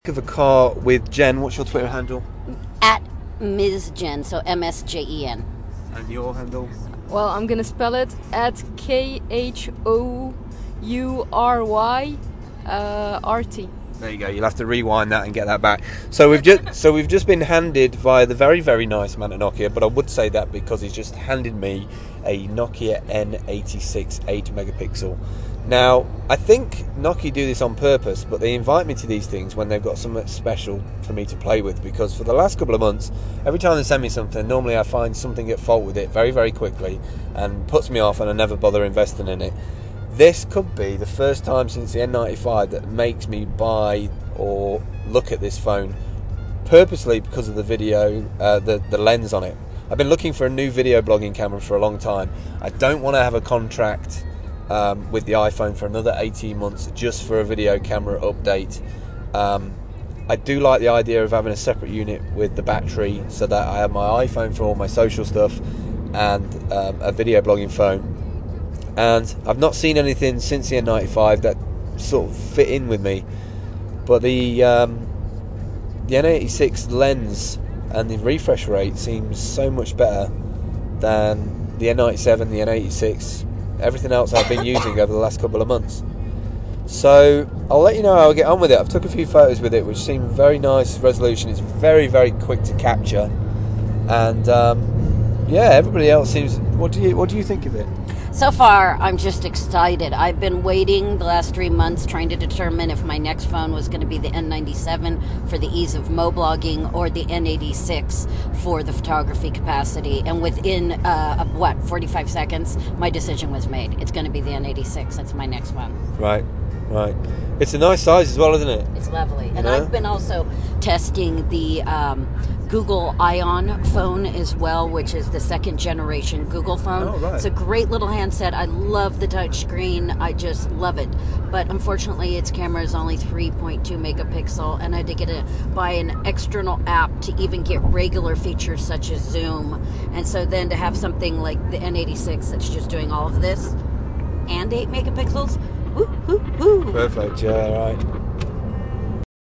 Of a car with Jen. What's your Twitter handle? At Ms. Jen, so MSJEN. And your handle? Well, I'm gonna spell it at KHOURY RT. There you go. You'll have to rewind that and get that back. So we've just been handed via the very, very nice man at Nokia, but I would say that because he's just handed me a Nokia N86 8 megapixel. Now, I think Nokia do this on purpose, but they invite me to these things when they've got something special for me to play with, because for the last couple of months, every time they send me something, normally I find something at fault with it very, very quickly and puts me off, and I never bother investing in it. This could be the first time since the N95 that makes me buy or look at this phone purposely because of the video, the lens on it. I've been looking for a new video blogging camera for a long time. I don't want to have a contract with the iPhone for another 18 months just for a video camera update. I do like the idea of having a separate unit with the battery so that I have my iPhone for all my social stuff and a video blogging phone. And I've not seen anything since the N95 that sort of fit in with me. But the N86 lens and the refresh rate seems so much better than the N97, the N86, everything else I've been using over the last couple of months. So I'll let you know how I get on with it. I've took a few photos with it, which seem very nice resolution. It's very, very quick to capture, and yeah, everybody else seems. What do you think of it? So far, I'm just excited. I've been waiting the last 3 months trying to determine if my next phone was going to be the N97 for the ease of mo-blogging or the N86 for the photography capacity. And within, 45 seconds, my decision was made. It's going to be the N86. That's my next one. Right. It's a nice size as well, isn't it? It's lovely. And Yeah. I've been also testing the Google Ion phone as well, which is the second generation Google phone. Oh, right. It's a great little handset. I love the touch screen. I just love it. But unfortunately, its camera is only 3.2 megapixel, and I had to buy an external app to even get regular features such as zoom. And so then to have something like the N86 that's just doing all of this and 8 megapixels, woo, woo, woo. Perfect. Yeah. Right.